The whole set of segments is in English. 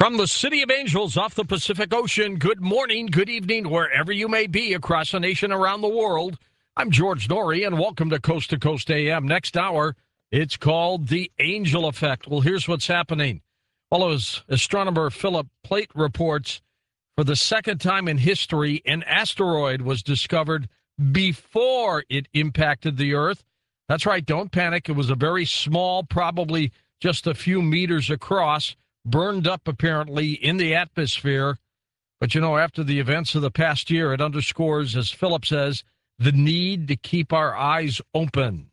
From the City of Angels off the Pacific Ocean, good morning, good evening, wherever you may be across the nation, around the world. I'm George Noory, and welcome to Coast AM. Next hour, it's called The Angel Effect. Well, here's what's happening. Well, as astronomer Philip Plait reports, for the second time in history, an asteroid was discovered before it impacted the Earth. That's right, don't panic. It was a very small, probably just a few meters across, burned up apparently in the atmosphere. But, after the events of the past year, it underscores, as Philip says, the need to keep our eyes open.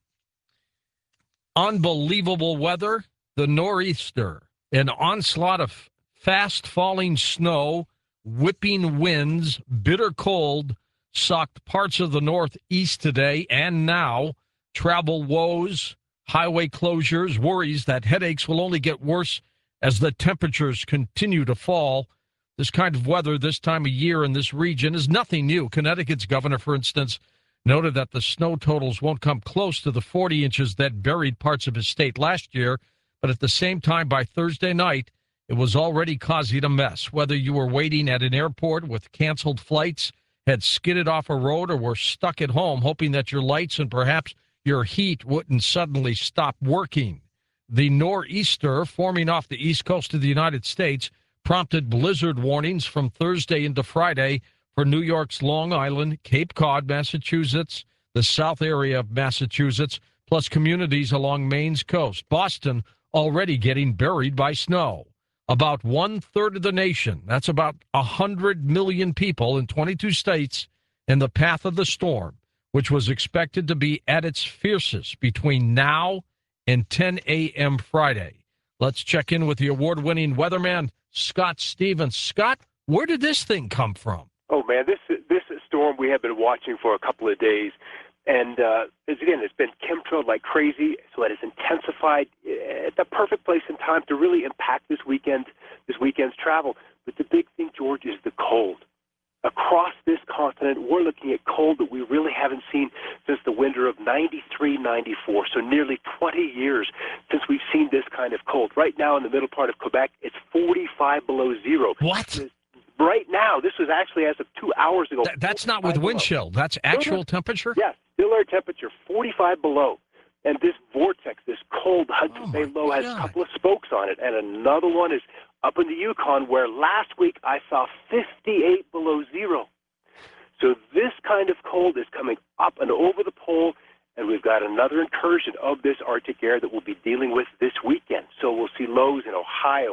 Unbelievable weather, the nor'easter, an onslaught of fast-falling snow, whipping winds, bitter cold, socked parts of the Northeast today and now. Travel woes, highway closures, worries that headaches will only get worse as the temperatures continue to fall. This kind of weather this time of year in this region is nothing new. Connecticut's governor, for instance, noted that the snow totals won't come close to the 40 inches that buried parts of his state last year, but at the same time, by Thursday night, it was already causing a mess. Whether you were waiting at an airport with canceled flights, had skidded off a road, or were stuck at home hoping that your lights and perhaps your heat wouldn't suddenly stop working. The nor'easter, forming off the east coast of the United States, prompted blizzard warnings from Thursday into Friday for New York's Long Island, Cape Cod, Massachusetts, the south area of Massachusetts, plus communities along Maine's coast. Boston already getting buried by snow. About one-third of the nation, that's about 100 million people in 22 states, in the path of the storm, which was expected to be at its fiercest between now and 10 a.m. Friday. Let's check in with the award-winning weatherman, Scott Stevens. Scott, where did this thing come from? Oh, man, this storm we have been watching for a couple of days. And, it's been chemtrailed like crazy, so it has intensified at the perfect place and time to really impact this weekend's travel. But the big thing, George, is the cold. Across this continent, we're looking at cold that we really haven't seen since the winter of 93, 94, so nearly 20 years since we've seen this kind of cold. Right now in the middle part of Quebec, it's 45 below zero. What? Right now, this was actually as of 2 hours ago. That's not with wind chill. That's actual temperature? Yes, still air temperature, 45 below. And this vortex, this cold Hudson Bay low, has a couple of spokes on it. And another one is up in the Yukon, where last week I saw 58 below zero. So this kind of cold is coming up and over the pole, and we've got another incursion of this Arctic air that we'll be dealing with this weekend. So we'll see lows in Ohio,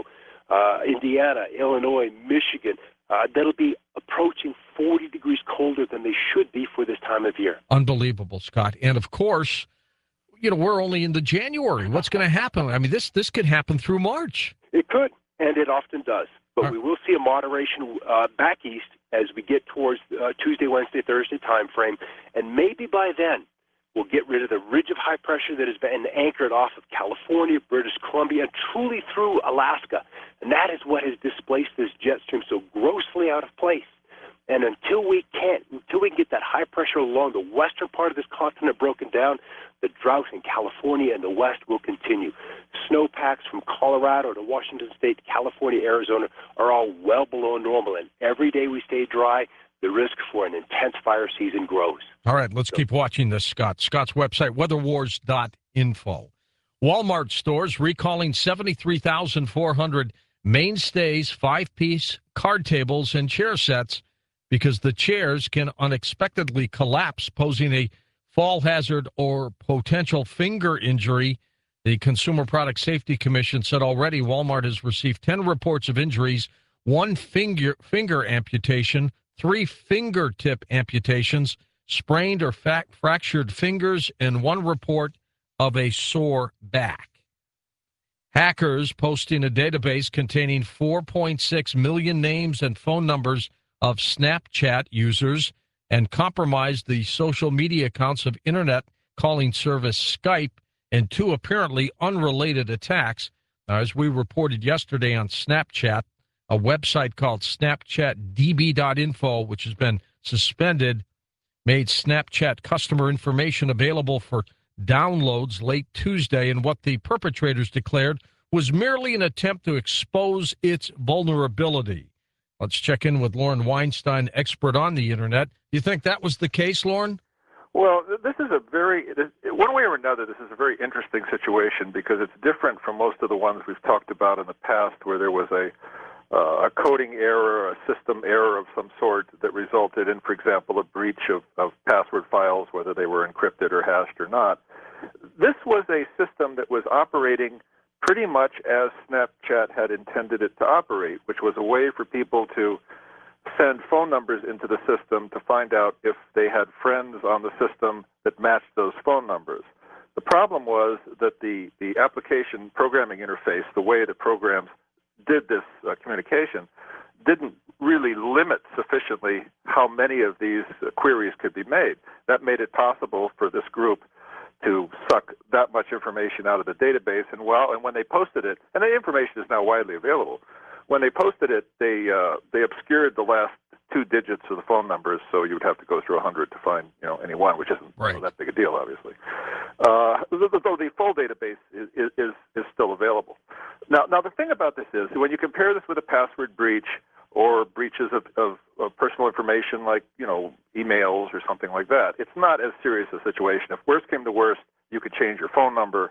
Indiana, Illinois, Michigan. That'll be approaching 40 degrees colder than they should be for this time of year. Unbelievable, Scott. And, of course, we're only into January. What's going to happen? I mean, this could happen through March. It could, and it often does. But we will see a moderation back east as we get towards Tuesday, Wednesday, Thursday time frame. And maybe by then we'll get rid of the ridge of high pressure that has been anchored off of California, British Columbia, and truly through Alaska. And that is what has displaced this jet stream so grossly out of place. And until we can get that high pressure along the western part of this continent broken down, the drought in California and the west will continue. Snowpacks from Colorado to Washington State, California, Arizona are all well below normal. And every day we stay dry, the risk for an intense fire season grows. All right, let's keep watching this, Scott. Scott's website, weatherwars.info. Walmart stores recalling 73,400 mainstays, five-piece card tables, and chair sets because the chairs can unexpectedly collapse, posing a fall hazard or potential finger injury. The Consumer Product Safety Commission said already Walmart has received 10 reports of injuries, one finger amputation, 3 fingertip amputations, sprained or fractured fingers, and 1 report of a sore back. Hackers posting a database containing 4.6 million names and phone numbers of Snapchat users and compromised the social media accounts of internet calling service Skype in 2 apparently unrelated attacks. As we reported yesterday on Snapchat, a website called SnapchatDB.info, which has been suspended, made Snapchat customer information available for downloads late Tuesday, and what the perpetrators declared was merely an attempt to expose its vulnerability. Let's check in with Lauren Weinstein, expert on the Internet. You think that was the case, Lauren? Well, this is one way or another, this is a very interesting situation because it's different from most of the ones we've talked about in the past where there was a coding error, a system error of some sort that resulted in, for example, a breach of password files, whether they were encrypted or hashed or not. This was a system that was operating pretty much as Snapchat had intended it to operate, which was a way for people to send phone numbers into the system to find out if they had friends on the system that matched those phone numbers. The problem was that the application programming interface, the way the programs did this communication, didn't really limit sufficiently how many of these queries could be made. That made it possible for this group to suck that much information out of the database. And when they posted it, and the information is now widely available, when they posted it, they obscured the last two digits of the phone numbers, so you would have to go through 100 to find any one, which isn't that big a deal, obviously. Though the full database is still available. Now the thing about this is, when you compare this with a password breach or breaches of personal information like emails or something like that, it's not as serious a situation. If worst came to worst, you could change your phone number.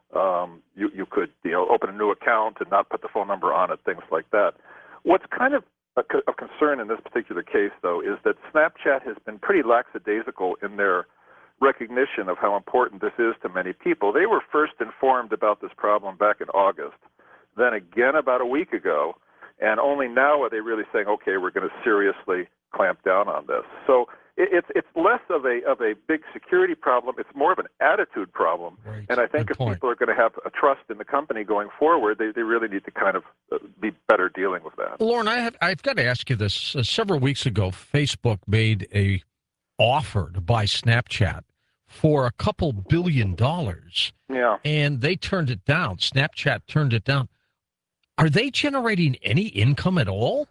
You could open a new account and not put the phone number on it, things like that. What's kind of a concern in this particular case, though, is that Snapchat has been pretty lackadaisical in their recognition of how important this is to many people. They were first informed about this problem back in August, then again about a week ago, and only now are they really saying, okay, we're going to seriously clamp down on this. So it's less of a big security problem. It's more of an attitude problem. Right. And I think if people are going to have a trust in the company going forward, they really need to kind of be better dealing with that. Lauren, I've got to ask you this. Several weeks ago, Facebook made a offer to buy Snapchat for a couple $2 billion. Yeah. And they turned it down. Snapchat turned it down. Are they generating any income at all?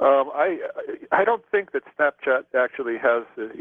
I don't think that Snapchat actually has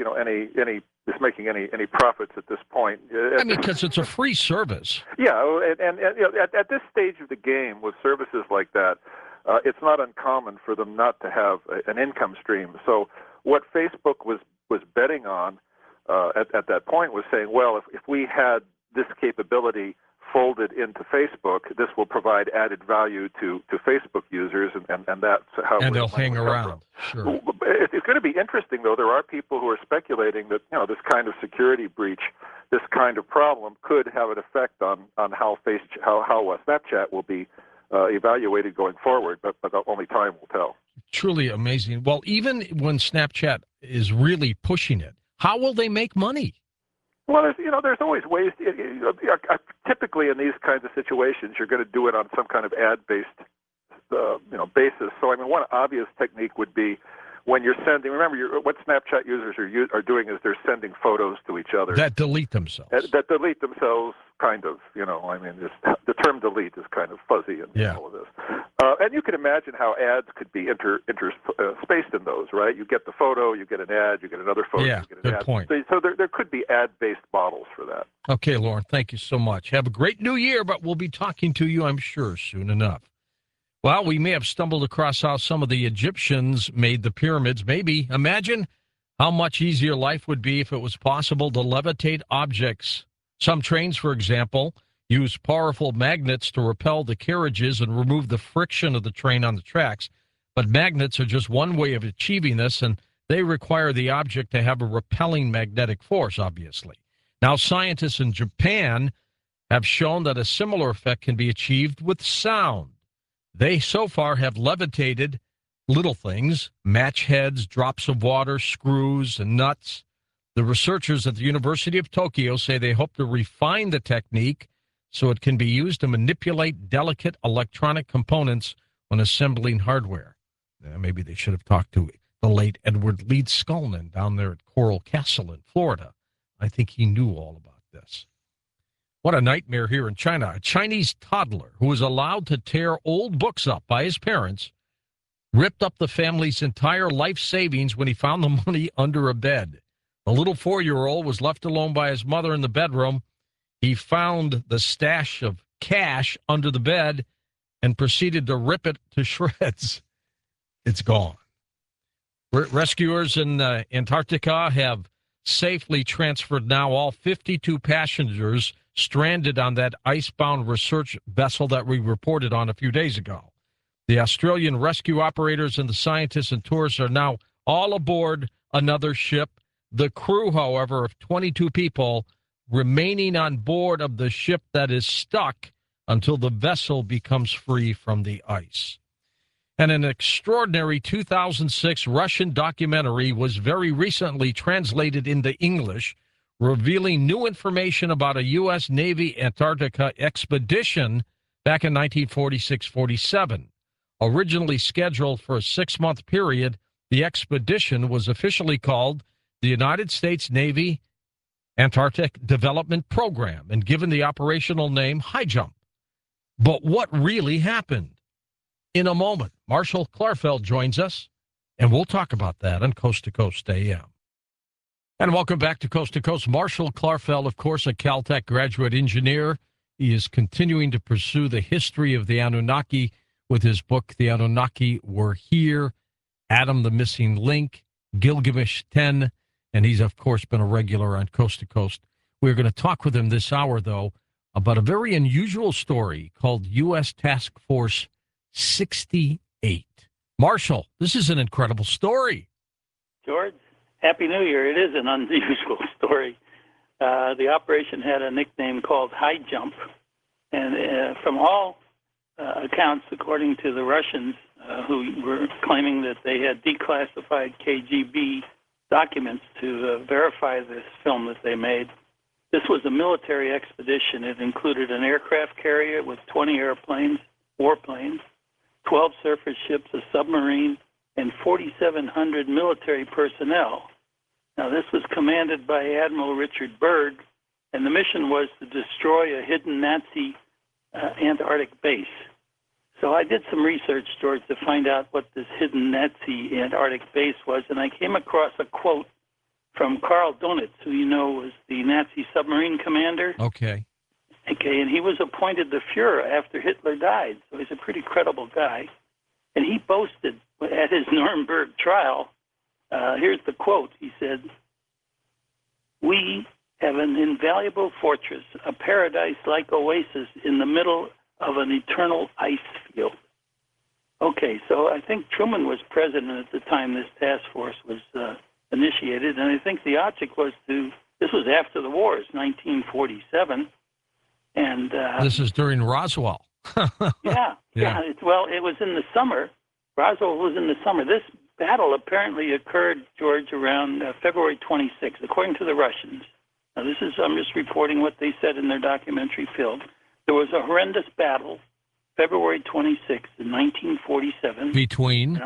is making any profits at this point. I mean, because it's a free service. Yeah, and at this stage of the game with services like that, it's not uncommon for them not to have an income stream. So what Facebook was betting on at that point was saying, well, if we had this capability folded into Facebook, this will provide added value to Facebook users, and that's how. And they'll hang around. Sure. It's going to be interesting, though. There are people who are speculating that this kind of security breach, this kind of problem, could have an effect on how Snapchat will be evaluated going forward. But only time will tell. Truly amazing. Well, even when Snapchat is really pushing it, how will they make money? Well, there's always ways. Typically, in these kinds of situations, you're going to do it on some kind of ad-based, basis. So, I mean, one obvious technique would be when you're sending. Remember, what Snapchat users are doing is they're sending photos to each other that delete themselves. That delete themselves, kind of. I mean, the term delete is kind of fuzzy in all of this. And you can imagine how ads could be spaced in those, right? You get the photo, you get an ad, you get another photo, you get an ad. Good point. So there could be ad-based models for that. Okay, Lauren, thank you so much. Have a great new year, but we'll be talking to you, I'm sure, soon enough. Well, we may have stumbled across how some of the Egyptians made the pyramids. Maybe. Imagine how much easier life would be if it was possible to levitate objects. Some trains, for example, use powerful magnets to repel the carriages and remove the friction of the train on the tracks. But magnets are just one way of achieving this, and they require the object to have a repelling magnetic force, obviously. Now, scientists in Japan have shown that a similar effect can be achieved with sound. They so far have levitated little things, match heads, drops of water, screws, and nuts. The researchers at the University of Tokyo say they hope to refine the technique so it can be used to manipulate delicate electronic components when assembling hardware. Maybe they should have talked to the late Edward Leeds Scullin down there at Coral Castle in Florida. I think he knew all about this. What a nightmare here in China. A Chinese toddler who was allowed to tear old books up by his parents ripped up the family's entire life savings when he found the money under a bed. The little 4-year-old was left alone by his mother in the bedroom. He found the stash of cash under the bed and proceeded to rip it to shreds. It's gone. Rescuers in Antarctica have safely transferred now all 52 passengers stranded on that icebound research vessel that we reported on a few days ago. The Australian rescue operators and the scientists and tourists are now all aboard another ship. The crew, however, of 22 people remaining on board of the ship that is stuck until the vessel becomes free from the ice. And an extraordinary 2006 Russian documentary was very recently translated into English, revealing new information about a U.S. Navy Antarctica expedition back in 1946-47. Originally scheduled for a 6-month period, the expedition was officially called the United States Navy Antarctic Development Program and given the operational name High Jump. But what really happened? In a moment, Marshall Klarfeld joins us, and we'll talk about that on Coast to Coast AM. And welcome back to Coast. Marshall Klarfeld, of course, a Caltech graduate engineer. He is continuing to pursue the history of the Anunnaki with his book, The Anunnaki Were Here, Adam the Missing Link, Gilgamesh 10, and he's, of course, been a regular on Coast to Coast. We're going to talk with him this hour, though, about a very unusual story called U.S. Task Force 68. Marshall, this is an incredible story. George, Happy New Year. It is an unusual story. The operation had a nickname called High Jump, and from all accounts, according to the Russians, who were claiming that they had declassified KGB documents to verify this film that they made, this was a military expedition. It included an aircraft carrier with 20 airplanes, warplanes, 12 surface ships, a submarine, and 4,700 military personnel. Now, this was commanded by Admiral Richard Byrd, and the mission was to destroy a hidden Nazi Antarctic base. So I did some research, George, to find out what this hidden Nazi Antarctic base was, and I came across a quote from Karl Donitz, who you know was the Nazi submarine commander. Okay, and he was appointed the Fuhrer after Hitler died, so he's a pretty credible guy. And he boasted at his Nuremberg trial, here's the quote, he said, "We have an invaluable fortress, a paradise-like oasis in the middle of an eternal ice field." Okay, so I think Truman was president at the time this task force was initiated, and I think the object was this was after the wars, 1947, and this is during Roswell. yeah. It was in the summer. Roswell was in the summer. This battle apparently occurred, George, around February 26th, according to the Russians. Now, I'm just reporting what they said in their documentary film. There was a horrendous battle, February 26th in 1947. Between?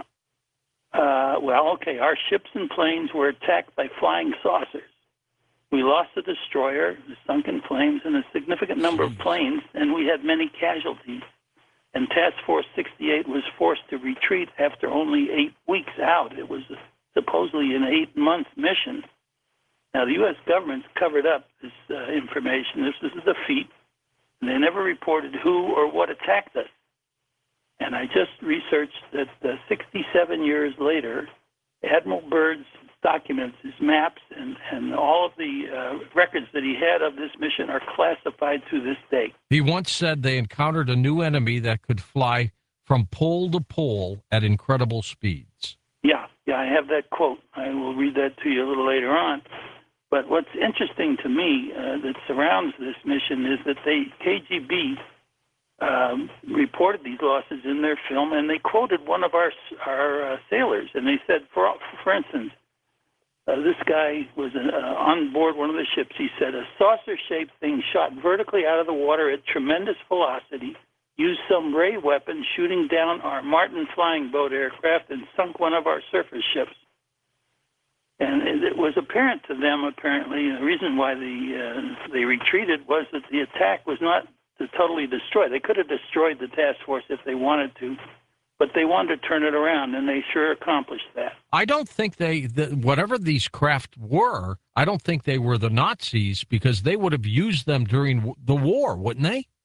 Our ships and planes were attacked by flying saucers. We lost a destroyer, the sunk in flames, and a significant number of planes, and we had many casualties. And Task Force 68 was forced to retreat after only 8 weeks out. It was supposedly an 8-month mission. Now, the U.S. government's covered up this information. This is a defeat. And they never reported who or what attacked us. And I just researched that 67 years later, Admiral Byrd's documents, his maps, and all of the records that he had of this mission are classified to this day. He once said they encountered a new enemy that could fly from pole to pole at incredible speeds. Yeah, I have that quote. I will read that to you a little later on. But what's interesting to me that surrounds this mission is that KGB reported these losses in their film, and they quoted one of our sailors, and they said, for instance, this guy was on board one of the ships. He said, "A saucer-shaped thing shot vertically out of the water at tremendous velocity, used some ray weapon shooting down our Martin flying boat aircraft, and sunk one of our surface ships." And it was apparent to them, apparently, the reason why they retreated was that the attack was not to totally destroy. They could have destroyed the task force if they wanted to, but they wanted to turn it around, and they sure accomplished that. I don't think whatever these craft were, I don't think they were the Nazis, because they would have used them during the war, wouldn't they?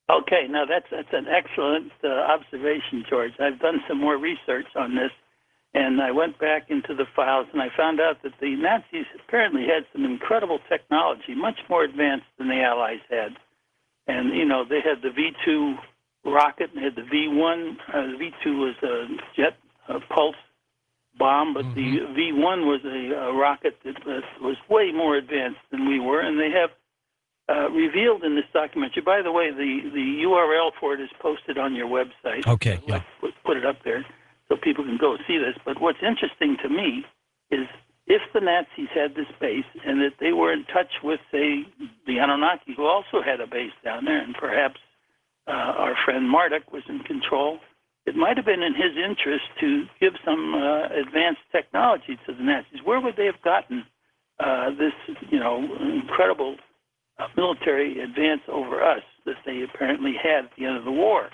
Okay, now that's an excellent observation, George. I've done some more research on this, and I went back into the files, and I found out that the Nazis apparently had some incredible technology, much more advanced than the Allies had. And, they had the V-2 rocket, and they had the V-1. The V-2 was a jet pulse bomb, but the V-1 was a rocket that was way more advanced than we were, and they have revealed in this documentary. By the way, the URL for it is posted on your website. Okay, yeah. Put it up there so people can go see this. But what's interesting to me is if the Nazis had this base and that they were in touch with, say, the Anunnaki, who also had a base down there, and perhaps our friend Marduk was in control, it might have been in his interest to give some advanced technology to the Nazis. Where would they have gotten this, incredible military advance over us that they apparently had at the end of the war?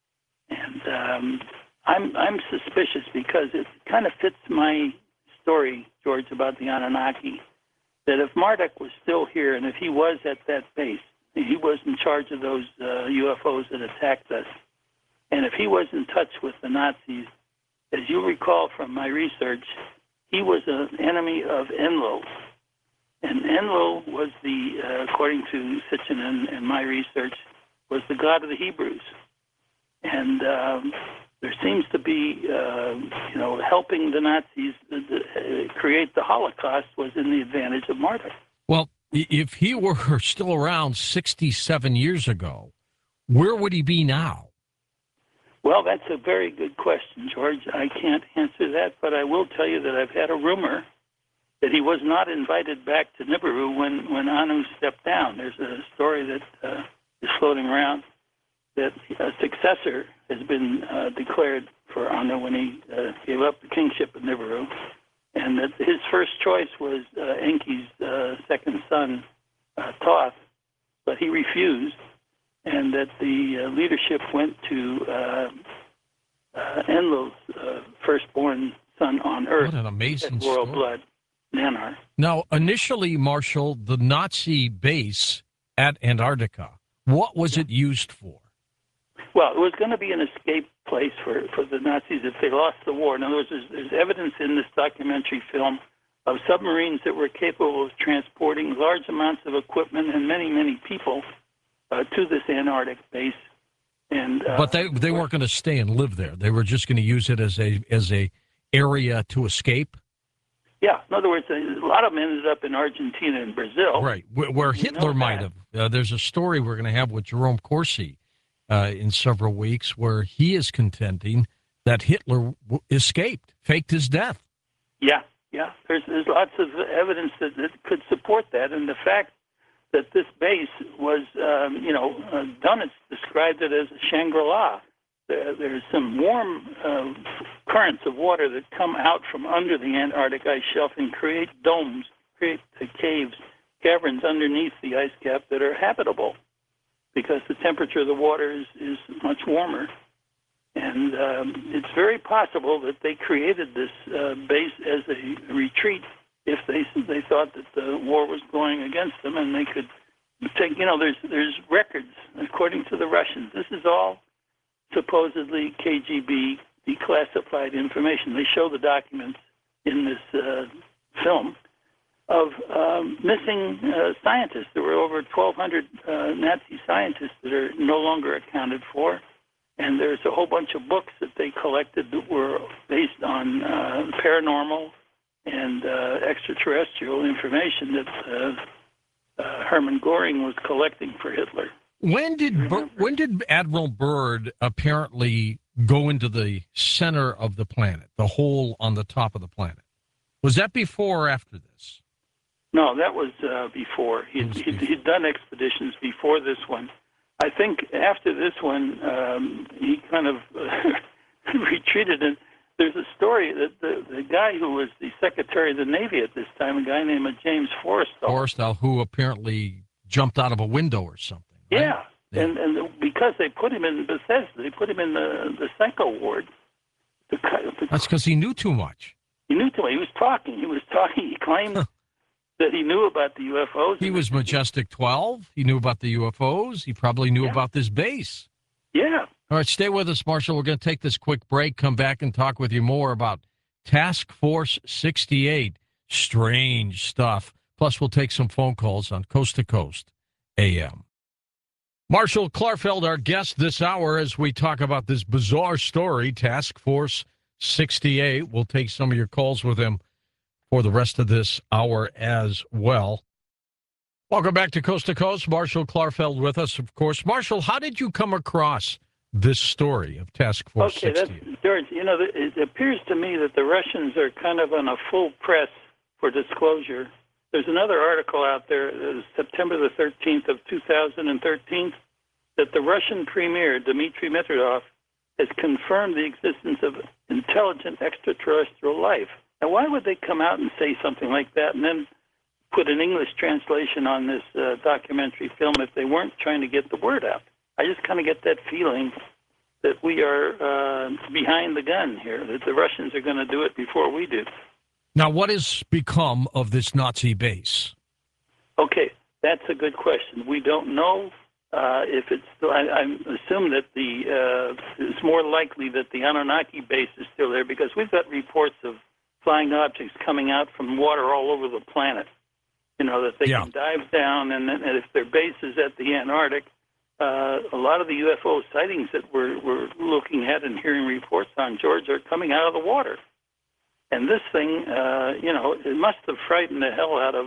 And I'm suspicious because it kind of fits my story, George, about the Anunnaki, that if Marduk was still here and if he was at that base, he was in charge of those UFOs that attacked us, and if he was in touch with the Nazis, as you recall from my research, he was an enemy of Enlil. And Enlil was according to Sitchin and my research, was the god of the Hebrews. And there seems to be, helping the Nazis create the Holocaust was in the advantage of Marduk. Well, if he were still around 67 years ago, where would he be now? Well, that's a very good question, George. I can't answer that, but I will tell you that I've had a rumor that he was not invited back to Nibiru when Anu stepped down. There's a story that is floating around that a successor has been declared for Anu when he gave up the kingship of Nibiru, and that his first choice was Enki's second son, Thoth, but he refused, and that the leadership went to Enlil's firstborn son on Earth. What an amazing royal story. Blood, Nanar. Now, initially, Marshall, the Nazi base at Antarctica, what was it used for? Well, it was going to be an escape place for the Nazis if they lost the war. In other words, there's evidence in this documentary film of submarines that were capable of transporting large amounts of equipment and many, many people to this Antarctic base. And but they weren't going to stay and live there. They were just going to use it as a area to escape. Yeah, in other words, a lot of them ended up in Argentina and Brazil. Right, where Hitler might have. There's a story we're going to have with Jerome Corsi in several weeks where he is contending that Hitler escaped, faked his death. Yeah. There's lots of evidence that could support that, and the fact that this base was, Dönitz described it as a Shangri-La. There's some warm currents of water that come out from under the Antarctic ice shelf and create domes, create caves, caverns underneath the ice cap that are habitable because the temperature of the water is much warmer. And it's very possible that they created this base as a retreat if they thought that the war was going against them, and they could take, there's records, according to the Russians. This is all supposedly KGB declassified information. They show the documents in this film of missing scientists. There were over 1,200 Nazi scientists that are no longer accounted for. And there's a whole bunch of books that they collected that were based on paranormal and extraterrestrial information that Hermann Göring was collecting for Hitler. When did Admiral Byrd apparently go into the center of the planet, the hole on the top of the planet? Was that before or after this? No, that was before. He'd done expeditions before this one. I think after this one, he kind of retreated. And there's a story that the guy who was the Secretary of the Navy at this time, a guy named James Forrestal, who apparently jumped out of a window or something. Right? Yeah. And because they put him in Bethesda, they put him in the psycho ward. That's because he knew too much. He knew too much. He was talking. He claimed that he knew about the UFOs. He was Majestic 12. He knew about the UFOs. He probably knew about this base. Yeah. All right, stay with us, Marshall. We're going to take this quick break, come back and talk with you more about Task Force 68. Strange stuff. Plus, we'll take some phone calls on Coast to Coast AM. Marshall Clarfeld, our guest this hour, as we talk about this bizarre story, Task Force 68. We'll take some of your calls with him for the rest of this hour as well. Welcome back to Coast. Marshall Clarfeld with us, of course. Marshall, how did you come across this story of Task Force 68? George, it appears to me that the Russians are kind of on a full press for disclosure. There's another article out there, September the 13th of 2013, that the Russian premier, Dmitry Medvedev, has confirmed the existence of intelligent extraterrestrial life. Now, why would they come out and say something like that and then put an English translation on this documentary film if they weren't trying to get the word out? I just kind of get that feeling that we are behind the gun here, that the Russians are going to do it before we do. Now, what has become of this Nazi base? Okay, that's a good question. We don't know if it's still. I assume that it's more likely that the Anunnaki base is still there because we've got reports of flying objects coming out from water all over the planet. That they can dive down, and if their base is at the Antarctic, a lot of the UFO sightings that we're looking at and hearing reports on, George, are coming out of the water. And this thing, it must have frightened the hell out of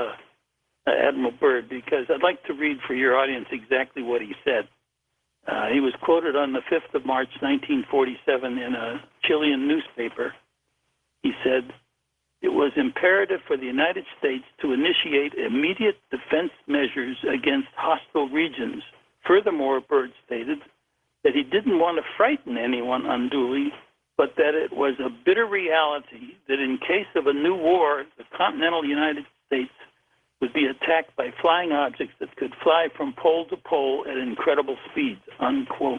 Admiral Byrd, because I'd like to read for your audience exactly what he said. He was quoted on the 5th of March, 1947, in a Chilean newspaper. He said, "It was imperative for the United States to initiate immediate defense measures against hostile regions." Furthermore, Byrd stated that he didn't want to frighten anyone unduly, but that it was a bitter reality that in case of a new war, the continental United States would be attacked by flying objects that could fly from pole to pole at incredible speeds, unquote.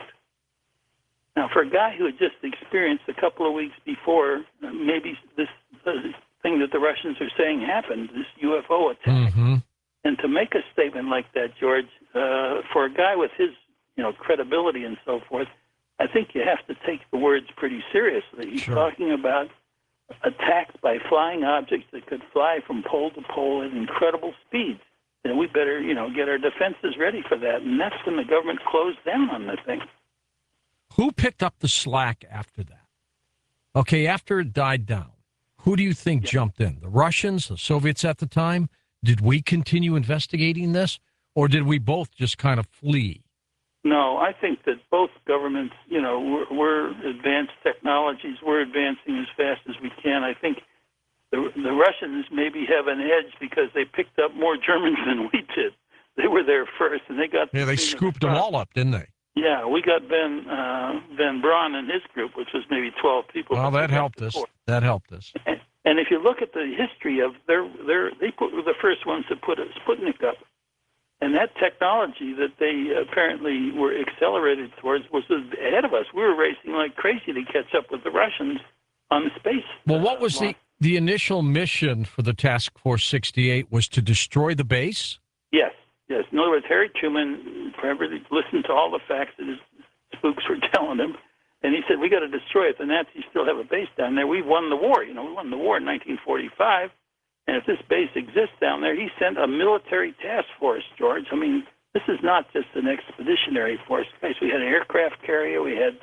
Now, for a guy who had just experienced a couple of weeks before, maybe this thing that the Russians are saying happened, this UFO attack, and to make a statement like that, George, for a guy with his credibility and so forth, I think you have to take the words pretty seriously. He's talking about attacks by flying objects that could fly from pole to pole at incredible speeds. And we better, get our defenses ready for that. And that's when the government closed down on the thing. Who picked up the slack after that? Okay, after it died down, who do you think jumped in? The Russians, the Soviets at the time? Did we continue investigating this? Or did we both just kind of flee? No, I think that both governments, we're advanced technologies. We're advancing as fast as we can. I think the Russians maybe have an edge because they picked up more Germans than we did. They were there first, and they got... Yeah, they scooped them all up, didn't they? Yeah, we got Van Braun and his group, which was maybe 12 people. Well, that helped us. That helped us. And if you look at the history of they were the first ones to put a Sputnik up. And that technology that they apparently were accelerated towards was ahead of us. We were racing like crazy to catch up with the Russians on the space. Well, what was the initial mission for the Task Force 68 was to destroy the base? Yes. In other words, Harry Truman listened to all the facts that his spooks were telling him, and he said, we got to destroy it. The Nazis still have a base down there. We won the war. We won the war in 1945. And if this base exists down there, he sent a military task force, George. I mean, this is not just an expeditionary force. We had an aircraft carrier, we had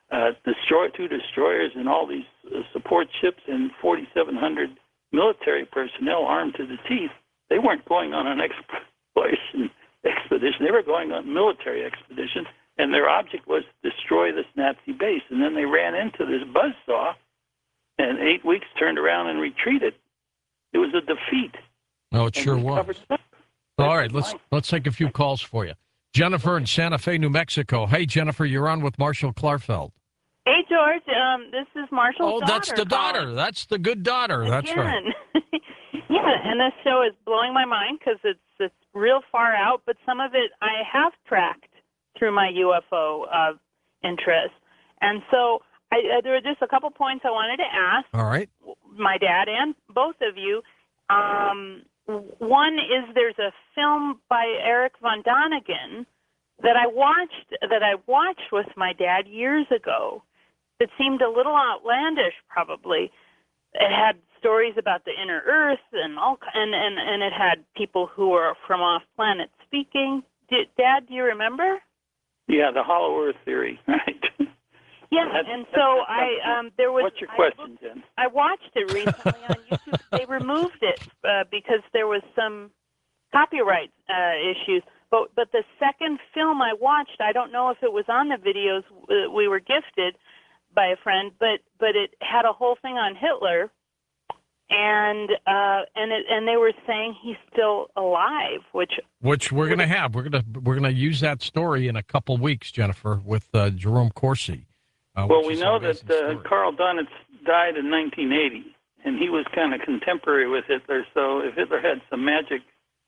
two destroyers, and all these support ships, and 4,700 military personnel armed to the teeth. They weren't going on an expedition. They were going on a military expedition, and their object was to destroy this Nazi base. And then they ran into this buzzsaw, and 8 weeks turned around and retreated. It was a defeat. Oh, it sure was. All right, let's take a few calls for you. Jennifer in Santa Fe, New Mexico. Hey, Jennifer, you're on with Marshall Clarfeld. Hey, George. This is Marshall's daughter. Oh, that's the daughter. That's the good daughter. That's right. Yeah, and this show is blowing my mind because it's real far out, but some of it I have tracked through my UFO interest. And so there were just a couple points I wanted to ask. All right. My dad and both of you. One is there's a film by Eric von Däniken that I watched with my dad years ago. That seemed a little outlandish, probably. It had stories about the inner Earth and it had people who were from off planet speaking. Dad, do you remember? Yeah, the Hollow Earth theory, right? Yeah, and so there was. What's your question, Jen? I watched it recently on YouTube. They removed it because there was some copyright issues. But the second film I watched, I don't know if it was on the videos we were gifted by a friend, but it had a whole thing on Hitler, and they were saying he's still alive, which we're going to have. We're going to use that story in a couple weeks, Jennifer, with Jerome Corsi. Well, we know that Karl Donitz died in 1980, and he was kind of contemporary with Hitler. So if Hitler had some magic,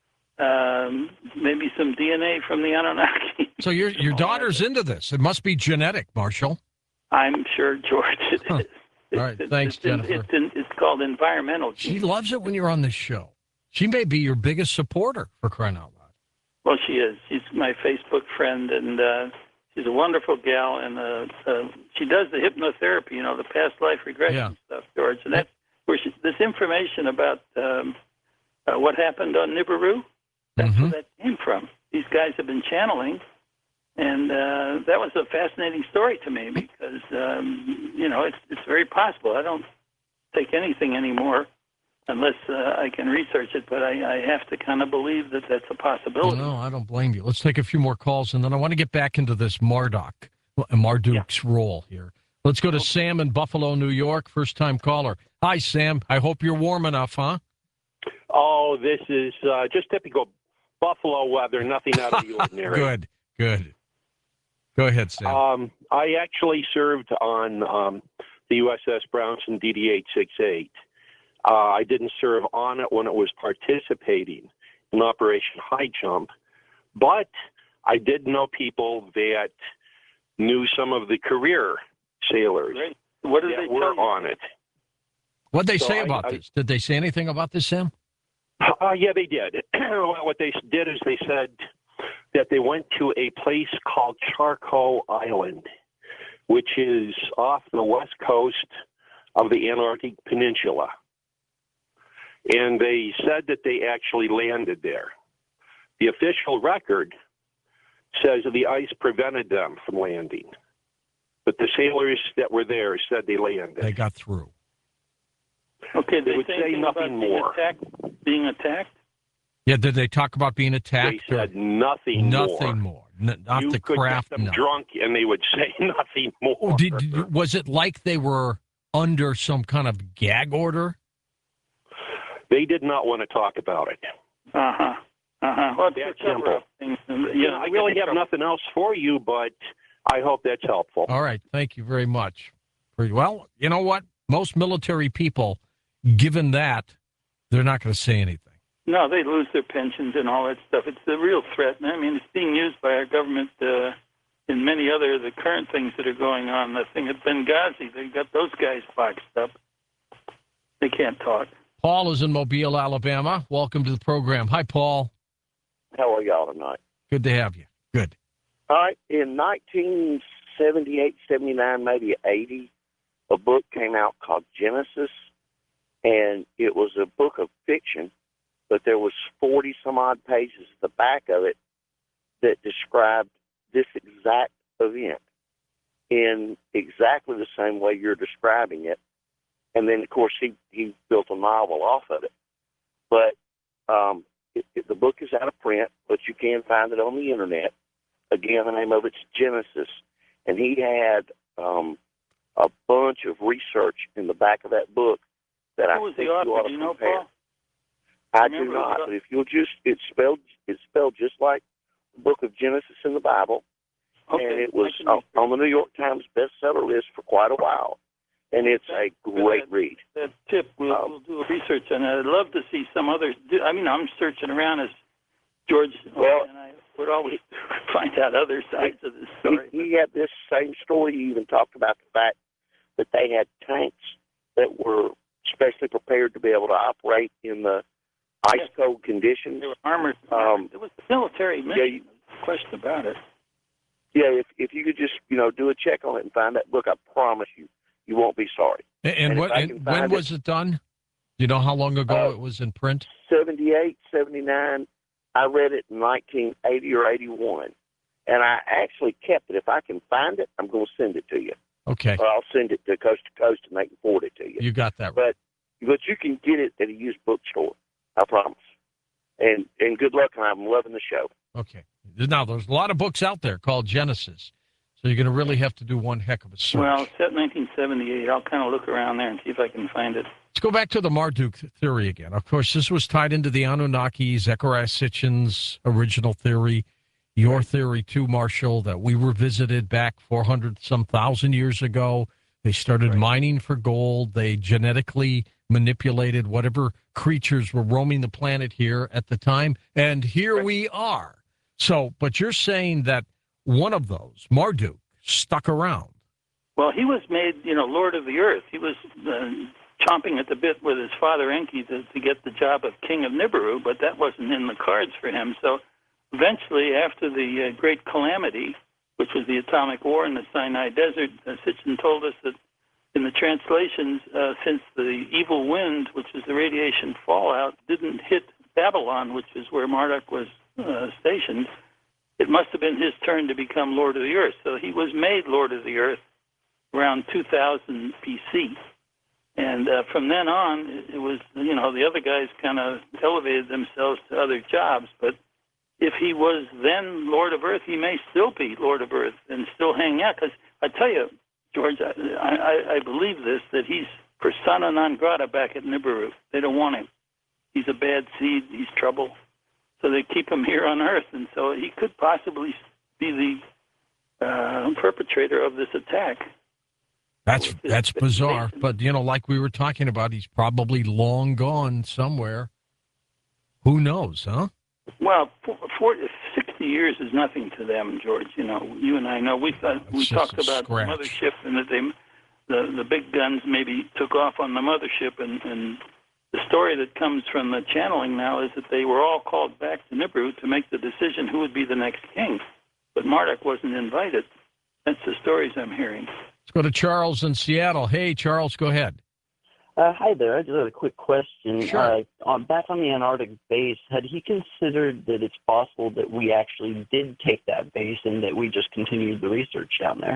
maybe some DNA from the Anunnaki. So your daughter's into this. It must be genetic, Marshall. I'm sure, George, it is. All right, thanks, Jennifer. It's called environmental. She loves it when you're on this show. She may be your biggest supporter, for crying out loud. Well, she is. She's my Facebook friend, and she's a wonderful gal, and she does the hypnotherapy, the past life regression stuff, George. And that's where this information about what happened on Nibiru, that's where that came from. These guys have been channeling, and that was a fascinating story to me because, it's very possible. I don't take anything anymore unless I can research it, but I have to kind of believe that that's a possibility. No, I don't blame you. Let's take a few more calls, and then I want to get back into this Marduk's role here. Let's go to Sam in Buffalo, New York, first-time caller. Hi, Sam. I hope you're warm enough, huh? Oh, this is just typical Buffalo weather, nothing out of the ordinary. Good. Go ahead, Sam. I actually served on the USS Brownson DD-868. I didn't serve on it when it was participating in Operation High Jump, but I did know people that knew some of the career sailors what did they were on it. What did they say about this? Did they say anything about this, Sam? Yeah, they did. What they did is they said that they went to a place called Charcoal Island, which is off the west coast of the Antarctic Peninsula. And they said that they actually landed there. The official record says that the ice prevented them from landing. But the sailors that were there said they landed. They got through. Okay, they would say nothing more. Being attacked? Yeah, did they talk about being attacked? They said nothing more. Nothing more. Not you the could craft. Get them drunk, and they would say nothing more. Was it like they were under some kind of gag order? They did not want to talk about it. Well, that's simple. I really have nothing else for you, but I hope that's helpful. All right. Thank you very much. Well, you know what? Most military people, given that, they're not going to say anything. No, they lose their pensions and all that stuff. It's a real threat. I mean, it's being used by our government in many other the current things that are going on. The thing at Benghazi, they got those guys boxed up. They can't talk. Paul is in Mobile, Alabama. Welcome to the program. Hi, Paul. How are y'all tonight? Good to have you. Good. All right. In 1978, 79, maybe 80, a book came out called Genesis, and it was a book of fiction, but there was 40-some-odd pages at the back of it that described this exact event in exactly the same way you're describing it. And then, of course, he built a novel off of it. But the book is out of print, but you can find it on the Internet. Again, the name of it's Genesis. And he had a bunch of research in the back of that book that I think you ought to compare. I do not, but if you'll it's spelled just like the book of Genesis in the Bible, and it was on the New York Times bestseller list for quite a while, and it's a great read. That tip, we'll do a research on it. I'd love to see some others. I'm searching around as George, and I would always find out other sides of this story. He had this same story. He even talked about the fact that they had tanks that were specially prepared to be able to operate in the ice cold conditions. They were armored. It was a military mission. No question about it. Yeah, if you could just do a check on it and find that book, I promise you won't be sorry. And when was it done? Do you know how long ago it was in print? 78, 79. I read it in 1980 or 81, and I actually kept it. If I can find it, I'm going to send it to you. Okay. Or I'll send it to Coast, and they can forward it to you. You got that right. But you can get it at a used bookstore. I promise. And good luck, and I'm loving the show. Okay. Now, there's a lot of books out there called Genesis, so you're going to really have to do one heck of a search. Well, set 1978. I'll kind of look around there and see if I can find it. Let's go back to the Marduk theory again. Of course, this was tied into the Anunnaki, Zecharia Sitchin's original theory, your theory too, Marshall, that we were visited back 400-some-thousand years ago. They started mining for gold. They genetically manipulated whatever creatures were roaming the planet here at the time. And here we are. So, but you're saying that one of those, Marduk, stuck around. Well, he was made, Lord of the Earth. He was chomping at the bit with his father Enki to get the job of King of Nibiru, but that wasn't in the cards for him. So eventually, after the Great Calamity, which was the atomic war in the Sinai Desert, Sitchin told us that in the translations, since the evil wind, which is the radiation fallout, didn't hit Babylon, which is where Marduk was stationed, it must have been his turn to become Lord of the Earth. So he was made Lord of the Earth around 2000 BC. And from then on, it was, the other guys kind of elevated themselves to other jobs. But if he was then Lord of Earth, he may still be Lord of Earth and still hang out. Because I tell you, George, I believe this, that he's persona non grata back at Nibiru. They don't want him. He's a bad seed. He's trouble. So they keep him here on Earth. And so he could possibly be the perpetrator of this attack. That's bizarre. But, like we were talking about, he's probably long gone somewhere. Who knows, huh? Well, 60 years is nothing to them, George. You and I know. We talked about the mothership and that the big guns maybe took off on the mothership. And the story that comes from the channeling now is that they were all called back to Nibiru to make the decision who would be the next king. But Marduk wasn't invited. That's the stories I'm hearing. Let's go to Charles in Seattle. Hey, Charles, go ahead. Hi there. I just had a quick question. Sure. Back on the Antarctic base, had he considered that it's possible that we actually did take that base and that we just continued the research down there?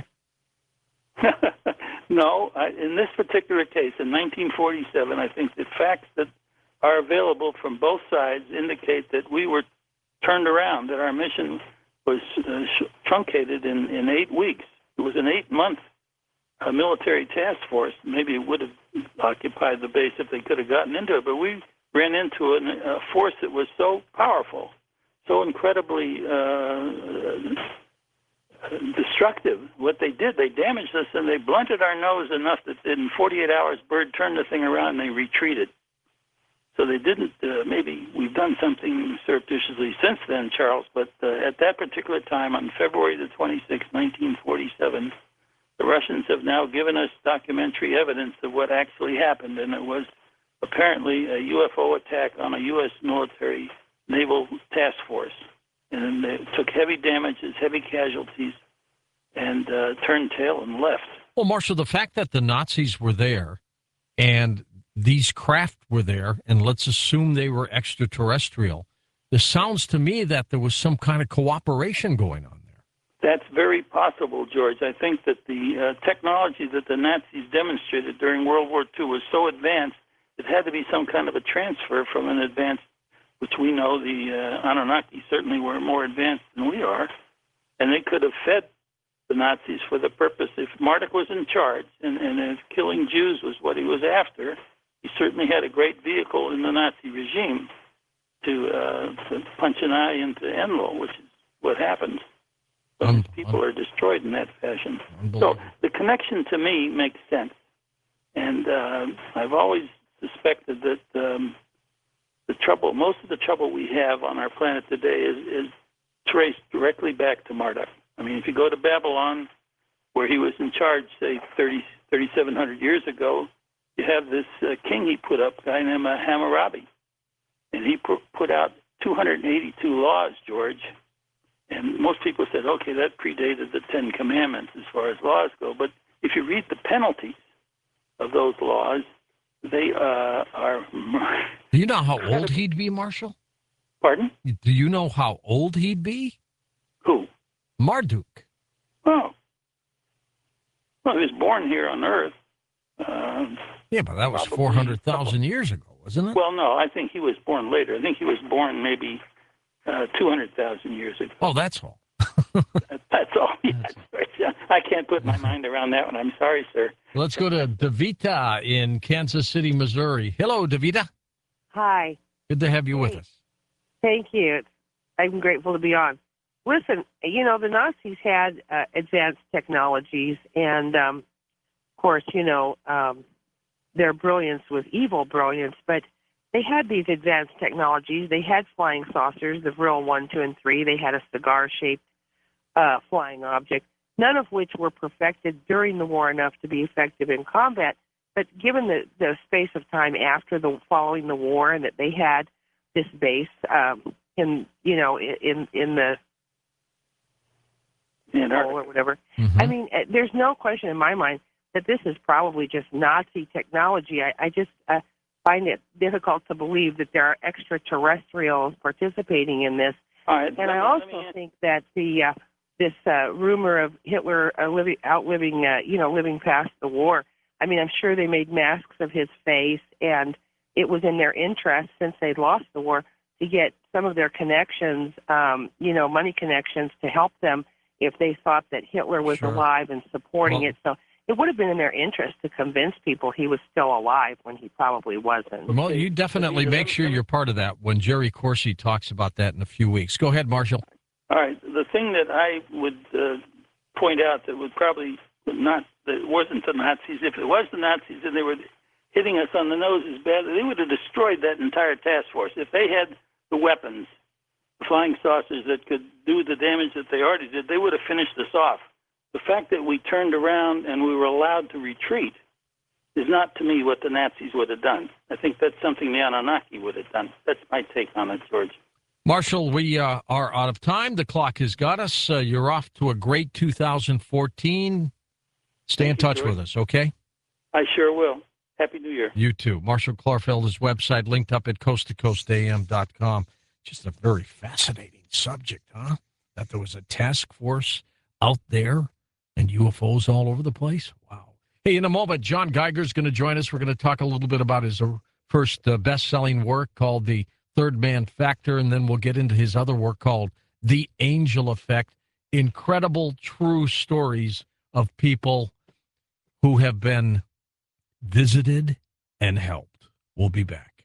No. In this particular case, in 1947, I think the facts that are available from both sides indicate that we were turned around, that our mission was truncated in 8 weeks. It was an 8-month military task force. Maybe it would have occupied the base if they could have gotten into it, but we ran into a force that was so powerful, so incredibly destructive. What they did, they damaged us and they blunted our nose enough that in 48 hours, Byrd turned the thing around and they retreated. So they didn't, maybe we've done something surreptitiously since then, Charles, but at that particular time, on February the 26th, 1947, the Russians have now given us documentary evidence of what actually happened, and it was apparently a UFO attack on a U.S. military naval task force. And they took heavy damages, heavy casualties, and turned tail and left. Well, Marshall, the fact that the Nazis were there and these craft were there, and let's assume they were extraterrestrial, this sounds to me that there was some kind of cooperation going on there. That's very possible, George. I think that the technology that the Nazis demonstrated during World War II was so advanced, it had to be some kind of a transfer from an advanced, which we know the Anunnaki certainly were more advanced than we are, and they could have fed the Nazis for the purpose. If Marduk was in charge and if killing Jews was what he was after, he certainly had a great vehicle in the Nazi regime to punch an eye into Enlil, which is what happens. When people are destroyed in that fashion. So the connection to me makes sense. And I've always suspected that most of the trouble we have on our planet today is traced directly back to Marduk. I mean, if you go to Babylon, where he was in charge, say, 3,700 years ago, you have this king he put up, a guy named Hammurabi. and he put out 282 laws, George. And most people said, okay, that predated the Ten Commandments as far as laws go. But if you read the penalties of those laws, they are... Do you know how old he'd be, Marshall? Pardon? Do you know how old he'd be? Who? Marduk. Oh. Well, he was born here on Earth. Yeah, but that was Probably 400,000 years ago, wasn't it? Well, no, I think he was born later. I think he was born maybe 200,000 years ago. Oh, that's all. That's all. Yeah, I can't put my mind around that one. I'm sorry, sir. Let's go to Davita in Kansas City, Missouri. Hello, Davita. Hi. Good to have you with us. Thank you. I'm grateful to be on. Listen, you know, the Nazis had advanced technologies, and, of course, you know, their brilliance was evil brilliance, but they had these advanced technologies. They had flying saucers, the Vril 1, 2, and 3. They had a cigar-shaped flying object, none of which were perfected during the war enough to be effective in combat. But given the space of time after following the war, and that they had this base in the or whatever, Mm-hmm. I mean, there's no question in my mind that this is probably just Nazi technology. I just find it difficult to believe that there are extraterrestrials participating in this. All right, and I also think that this rumor of Hitler outliving, living past the war. I mean, I'm sure they made masks of his face, and it was in their interest, since they'd lost the war, to get some of their connections, money connections, to help them if they thought that Hitler was alive and supporting it. So it would have been in their interest to convince people he was still alive when he probably wasn't. Well, you definitely make sure you're part of that when Jerry Corsi talks about that in a few weeks. Go ahead, Marshall. All right. The thing that I would point out that would probably not, that wasn't the Nazis. If it was the Nazis and they were hitting us on the nose as bad, they would have destroyed that entire task force. If they had the weapons, the flying saucers that could do the damage that they already did, they would have finished us off. The fact that we turned around and we were allowed to retreat is not, to me, what the Nazis would have done. I think that's something the Anunnaki would have done. That's my take on it, George. Marshall, we are out of time. The clock has got us. You're off to a great 2014. Stay in touch with us, okay? I sure will. Happy New Year. You too. Marshall Clarfelder's website linked up at coasttocoastam.com. Just a very fascinating subject, huh? That there was a task force out there and UFOs all over the place. Wow. Hey, in a moment, John Geiger's going to join us. We're going to talk a little bit about his first best-selling work called The Third Man Factor, and then we'll get into his other work called The Angel Effect. Incredible, true stories of people who have been visited and helped. We'll be back.